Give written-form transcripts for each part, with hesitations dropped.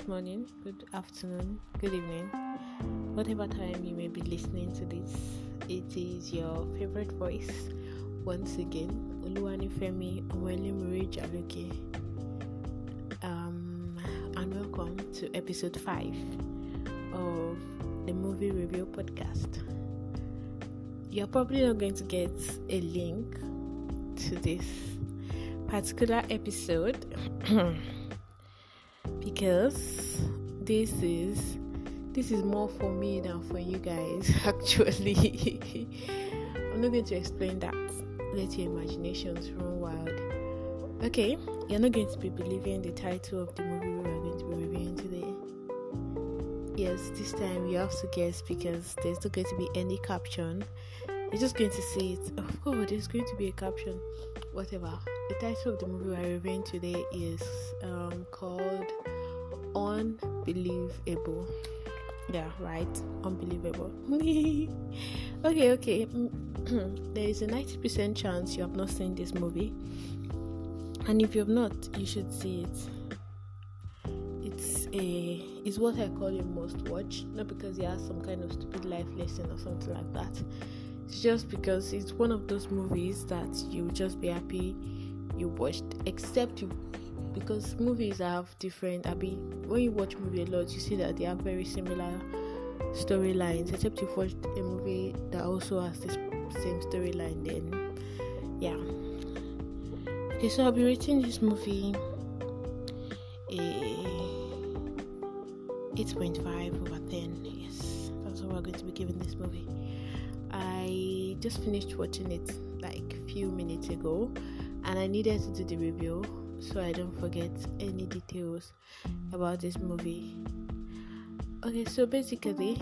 good morning, good afternoon, good evening, whatever time you may be listening to this. It is your favorite voice once again, Oluwanifemi Omoelimuri Jaloke. And welcome to episode 5 of the Movie Review Podcast. You're probably not going to get a link to this particular episode because this is more for me than for you guys. Actually, I'm not going to explain that. Let your imaginations run wild. Okay, you're not going to be believing the title of the movie we are going to be reviewing today. Yes, this time you have to guess because there's not going to be any caption. You're just going to see it. Of course, there's going to be a caption. Whatever. The title of the movie we're reviewing today is called Unbelievable. Yeah, right. Unbelievable. Okay. There is a 90% chance you have not seen this movie. And if you have not, you should see it. It's what I call a must watch. Not because it has some kind of stupid life lesson or something like that. It's just because it's one of those movies that you will just be happy you watched, because movies have different. When you watch movie a lot, you see that they have very similar storylines. Except you've watched a movie that also has this same storyline, then yeah. Okay, so I'll be rating this movie a 8.5/10. Yes, that's what we're going to be giving this movie. I just finished watching it like a few minutes ago, and I needed to do the review so I don't forget any details about this movie. Okay, so basically,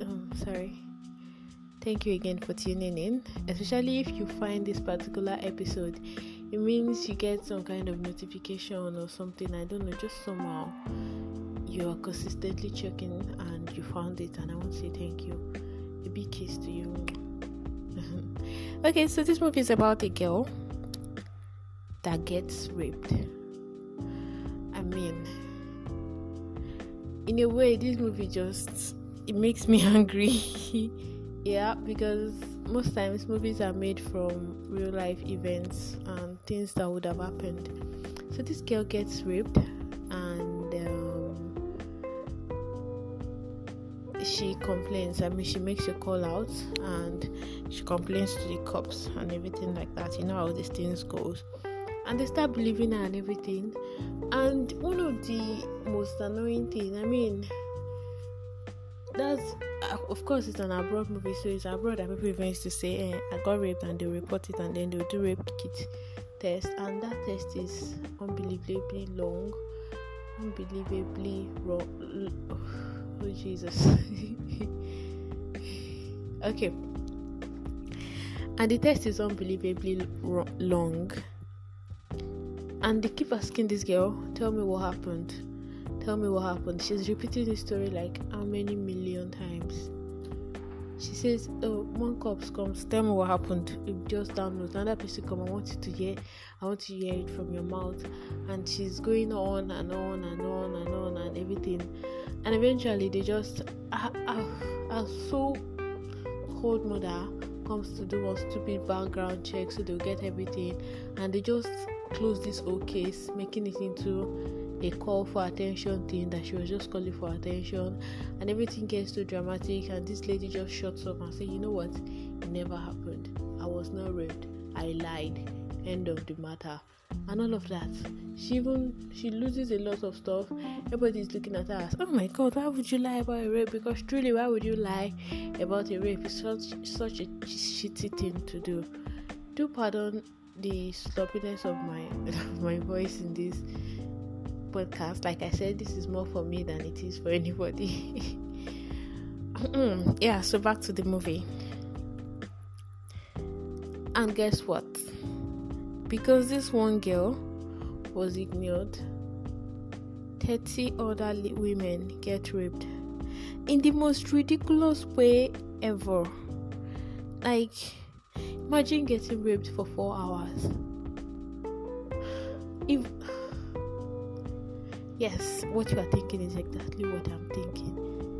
thank you again for tuning in, especially if you find this particular episode. It means you get some kind of notification or something, I don't know, just somehow you are consistently checking and you found it, and I want to say thank you. A big kiss to you. Okay, so this movie is about a girl that gets raped. I mean, in a way, this movie it makes me angry. Yeah, because most times movies are made from real life events and things that would have happened. So this girl gets raped, and she complains. She makes a call out and she complains to the cops and everything like that. You know how these things goes, and they start believing her and everything. And one of the most annoying things, that's of course it's an abroad movie, so it's abroad that people even used to say, I got raped, and they'll report it, and then they'll do rape kit test, and that test is unbelievably long, unbelievably raw. Oh Jesus. Okay, and the test is unbelievably long, and they keep asking this girl, tell me what happened. She's repeating the story like how many million times. She says, one cops comes, tell me what happened, it just downloads. Another person come, I want to hear it from your mouth. And she's going on and on and on and on and everything. And eventually they just a so cold mother comes to do a stupid background check, so they'll get everything, and they just close this whole case, making it into a call for attention thing, that she was just calling for attention, and everything gets so dramatic, and this lady just shuts up and says, you know what, it never happened, I was not raped, I lied, end of the matter, and all of that. She loses a lot of stuff. Everybody's looking at her as, oh my god, why would you lie about a rape? Because truly, why would you lie about a rape? It's such a shitty thing to do. Do pardon the sloppiness of my voice in this podcast. Like I said, this is more for me than it is for anybody. Yeah, so back to the movie. And guess what? Because this one girl was ignored, 30 other women get raped in the most ridiculous way ever. Like, imagine getting raped for 4 hours. Yes, what you are thinking is exactly what I'm thinking.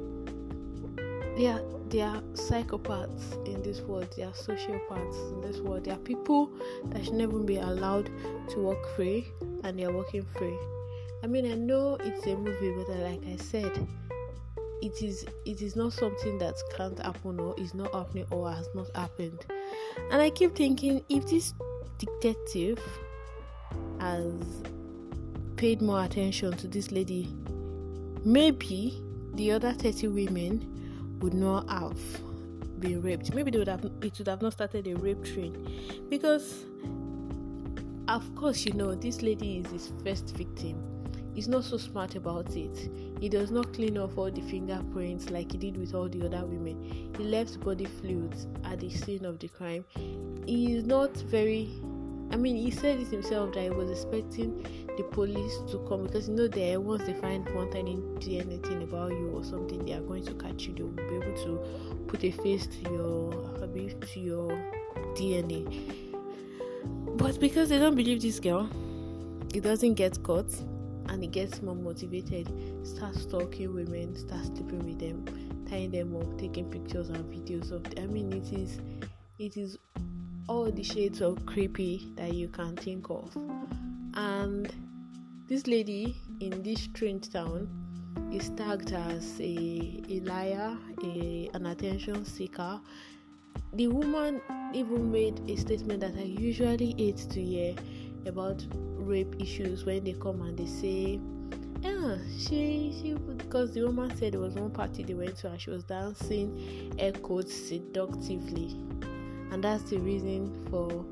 There are psychopaths in this world. There are sociopaths in this world. There are people that should never be allowed to walk free, and they are walking free. I mean, I know it's a movie, but like I said, it is not something that can't happen, or is not happening, or has not happened. And I keep thinking, if this detective has paid more attention to this lady, maybe the other 30 women would not have been raped. Maybe it would have not started a rape train, because of course, this lady is his first victim. He's not so smart about it. He does not clean off all the fingerprints like he did with all the other women. He left body fluids at the scene of the crime. He is not very... he said it himself that he was expecting the police to come, because once they find one tiny anything about you or something, they are going to catch you. They will be able to put a face to your DNA. But because they don't believe this girl, he doesn't get caught, and he gets more motivated, starts stalking women, starts sleeping with them, tying them up, taking pictures and videos of them. It is all the shades of creepy that you can think of. And this lady in this strange town is tagged as a liar, an attention seeker. The woman even made a statement that I usually hate to hear about rape issues, when they come and they say, she because the woman said there was one party they went to and she was dancing air quotes seductively, and that's the reason for...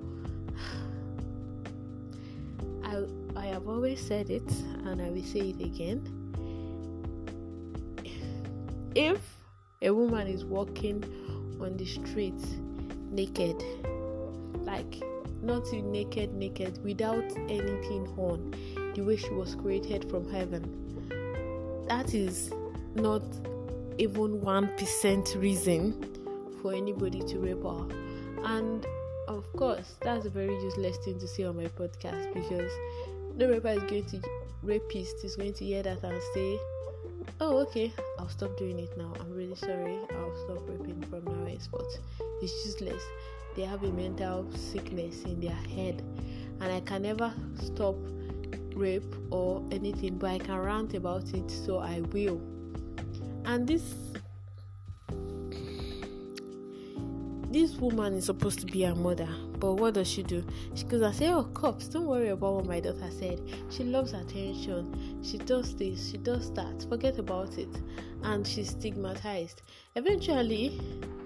I have always said it, and I will say it again. If a woman is walking on the street naked, like not naked, without anything on, the way she was created from heaven, that is not even 1% reason for anybody to rape her. And of course, that's a very useless thing to say on my podcast, because no rapist is going to hear that and say, oh, okay, I'll stop doing it now. I'm really sorry. I'll stop raping from now on. But it's useless. They have a mental sickness in their head, and I can never stop rape or anything, but I can rant about it, so I will. And this woman is supposed to be a mother, but what does she do? She goes and says, oh, cops, don't worry about what my daughter said. She loves attention. She does this, she does that. Forget about it. And she's stigmatized. Eventually,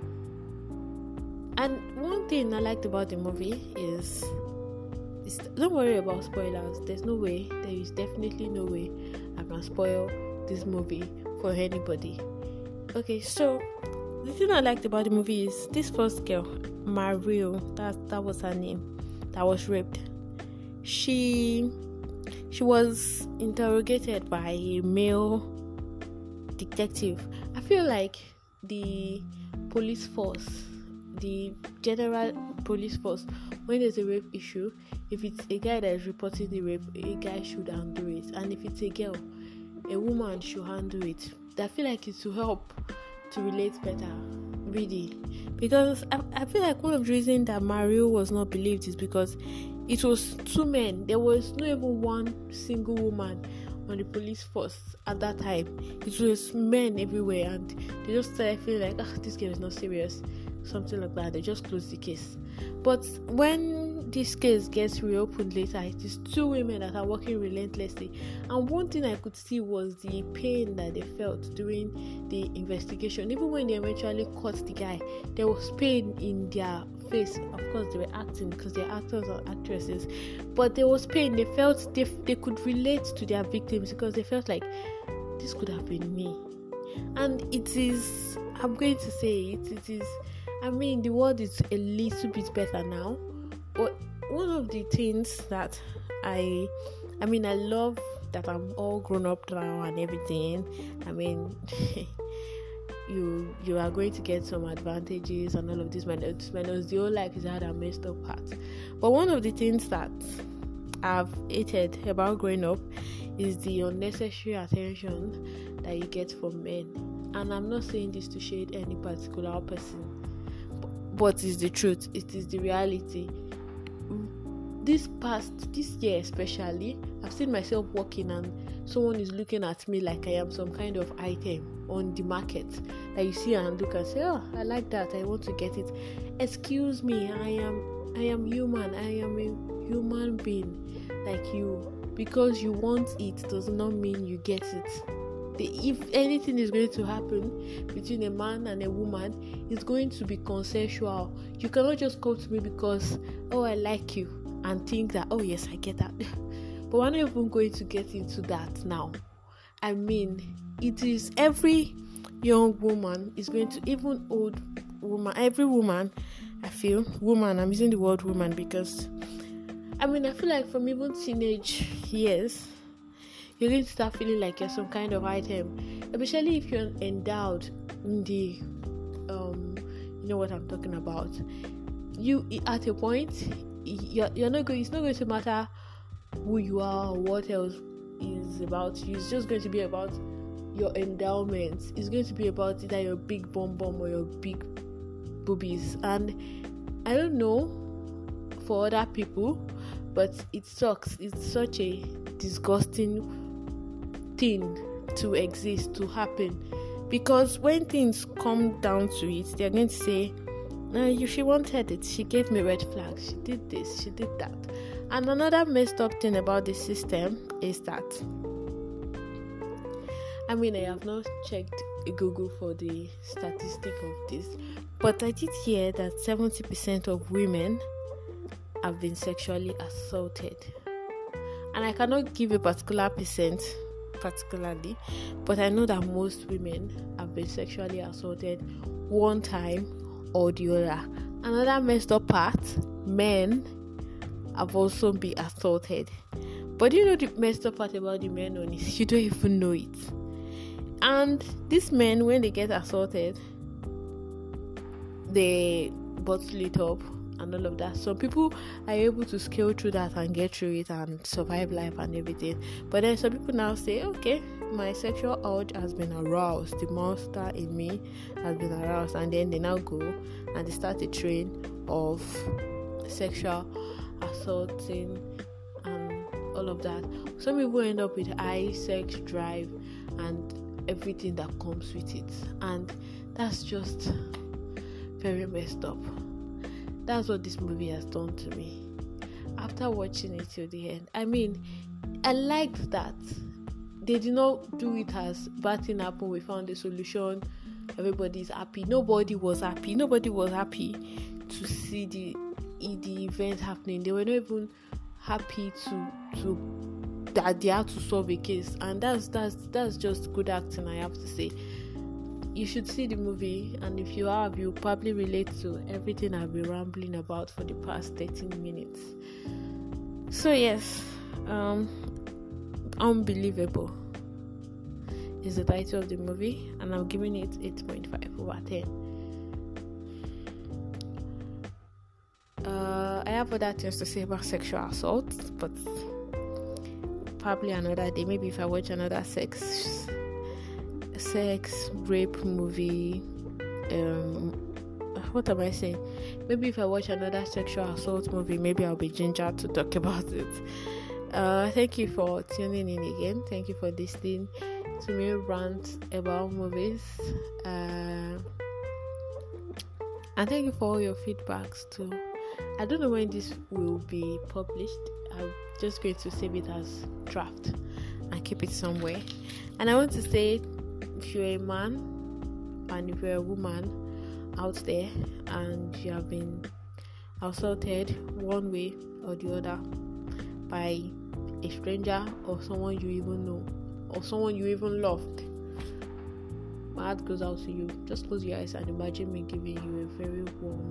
and one thing I liked about the movie is don't worry about spoilers. There is definitely no way I can spoil this movie for anybody. Okay, so the thing I liked about the movie is this first girl, Mario, that was her name, that was raped. She was interrogated by a male detective. I feel like the police force, the general police force, when there's a rape issue, if it's a guy that is reporting the rape, a guy should handle it. And if it's a girl, a woman should handle it. I feel like it will help to relate better, really, because I feel like one of the reasons that Mario was not believed is because it was two men. There was not even one single woman on the police force at that time. It was men everywhere, and they just started feeling like, this game is not serious, something like that. They just closed the case. But when this case gets reopened later, it is two women that are working relentlessly. And one thing I could see was the pain that they felt during the investigation. Even when they eventually caught the guy, there was pain in their face. Of course, they were acting because they're actors or actresses, but there was pain. They felt they could relate to their victims, because they felt like this could have been me. And it is, I'm going to say it is, the world is a little bit better now. But one of the things that I love that I'm all grown up now and everything. You are going to get some advantages and all of this minus the whole life is hard and messed up part. But one of the things that I've hated about growing up is the unnecessary attention that you get from men. And I'm not saying this to shade any particular person, but it's the truth. It is the reality. This year especially, I've seen myself walking and someone is looking at me like I am some kind of item on the market that you see and look and say, oh, I like that, I want to get it. Excuse me, I am human. I am a human being like you. Because you want it does not mean you get it. If anything is going to happen between a man and a woman, it's going to be consensual. You cannot just come to me because, oh, I like you, and think that, oh yes, I get that. But we're not even going to get into that now. I mean, it is every young woman is going to, even old woman, every woman, I feel, woman, I'm using the word woman because, I feel like from even teenage years, you're going to start feeling like you're some kind of item, especially if you're endowed in the, you know what I'm talking about. You, at a point, you're not going. It's not going to matter who you are or what else is about you. It's just going to be about your endowments. It's going to be about either your big bum or your big boobies. And I don't know for other people, but it sucks. It's such a disgusting thing to exist, to happen, because when things come down to it, they're going to say, she wanted it, she gave me red flags, she did this, she did that. And another messed up thing about the system is that, I have not checked Google for the statistic of this, but I did hear that 70% of women have been sexually assaulted. And I cannot give a particular percent particularly, but I know that most women have been sexually assaulted one time or the other. Another messed up part, men have also been assaulted. But you know the messed up part about the men on is you don't even know it. And these men, when they get assaulted, they bottle it up and all of that. Some people are able to scale through that and get through it and survive life and everything. But then some people now say, okay, my sexual urge has been aroused, the monster in me has been aroused, and then they now go and they start a train of sexual assaulting and all of that. Some people end up with high sex drive and everything that comes with it, and that's just very messed up. That's what this movie has done to me. After watching it till the end, I liked that they did not do it as bad thing happened, we found a solution, everybody's happy. Nobody was happy to see the event happening. They were not even happy to that they had to solve a case, and that's just good acting, I have to say. You should see the movie, and if you have, you'll probably relate to everything I've been rambling about for the past 13 minutes. So yes, Unbelievable is the title of the movie, and I'm giving it 8.5 over 10. I have other things to say about sexual assault, but probably another day. Maybe if I watch another sex rape movie, what am I saying? Maybe if I watch another sexual assault movie, maybe I'll be gingered to talk about it. Thank you for tuning in again. Thank you for listening to me rant about movies. And thank you for all your feedbacks too. I don't know when this will be published. I'm just going to save it as draft and keep it somewhere. And I want to say, if you're a man and if you're a woman out there and you have been assaulted one way or the other by a stranger or someone you even know or someone you even loved, my heart goes out to you. Just close your eyes and imagine me giving you a very warm,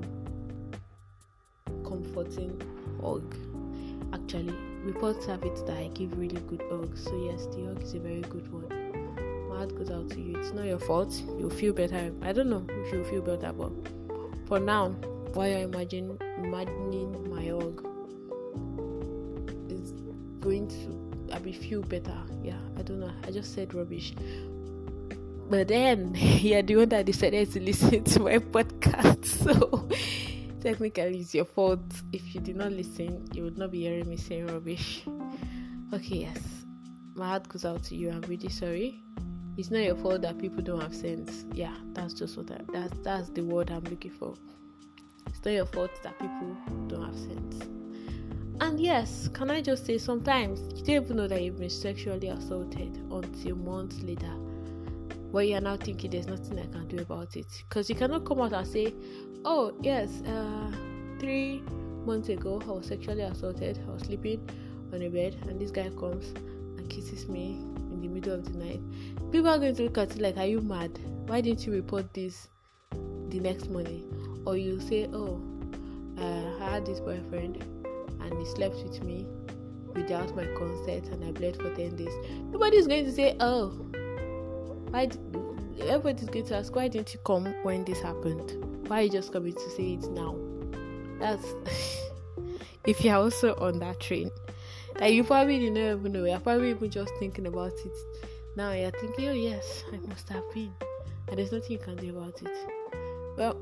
comforting hug. Actually, reports have it that I give really good hugs, so yes, the hug is a very good one. My heart goes out to you. It's not your fault. You'll feel better. I don't know if you'll feel better, but for now, while you're imagining my hug, going to feel better. Yeah, I don't know. I just said rubbish. But then you're the one that decided to listen to my podcast. So technically it's your fault. If you did not listen, you would not be hearing me saying rubbish. Okay, yes. My heart goes out to you. I'm really sorry. It's not your fault that people don't have sense. Yeah, that's just what that's the word I'm looking for. It's not your fault that people don't have sense. And yes, can I just say, sometimes you don't even know that you've been sexually assaulted until months later, where you're now thinking there's nothing I can do about it. Because you cannot come out and say, oh yes, 3 months ago I was sexually assaulted. I was sleeping on a bed and this guy comes and kisses me in the middle of the night. People are going to look at you like, are you mad? Why didn't you report this the next morning? Or you say, oh, I had this boyfriend and he slept with me without my consent and I bled for 10 days. Nobody's going to say, oh, everybody's going to ask, why didn't you come when this happened? Why are you just coming to say it now? That's if you're also on that train, like you probably didn't even know. You're probably even just thinking about it now. You're thinking, oh yes, I must have been, and there's nothing you can do about it. Well,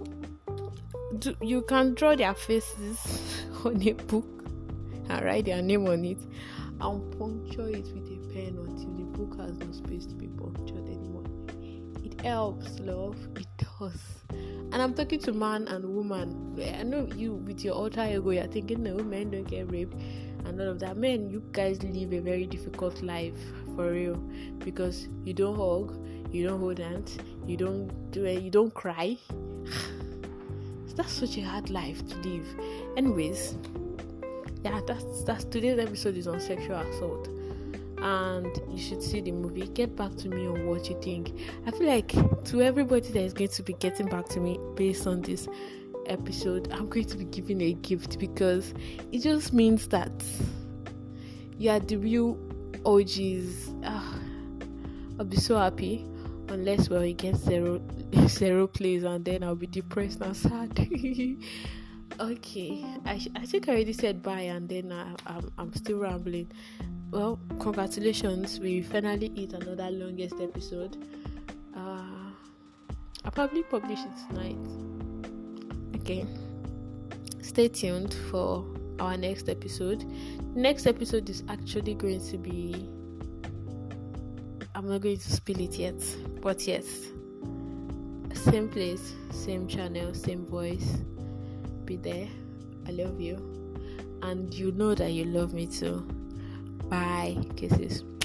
you can draw their faces on a book and write their name on it and puncture it with a pen until the book has no space to be punctured anymore. It helps, love. It does. And I'm talking to man and woman. I know you, with your alter ego, you're thinking, no, men don't get raped and all of that. Men, you guys live a very difficult life, for real, because you don't hug, you don't hold hands, you don't cry. That's such a hard life to live. Anyways, yeah, that's today's episode is on sexual assault, and you should see the movie. Get back to me on what you think. I feel like to everybody that is going to be getting back to me based on this episode, I'm going to be giving a gift, because it just means that you are the real OGs. I'll be so happy, unless it gets zero plays, and then I'll be depressed and sad. Okay, I think I already said bye, and then I'm still rambling. Well, congratulations, we finally hit another longest episode. I'll probably publish it tonight. Okay, stay tuned for our next episode. Next episode is actually going to be, I'm not going to spill it yet, but yes, same place, same channel, same voice. Be there. I love you, and you know that you love me too. Bye. Kisses.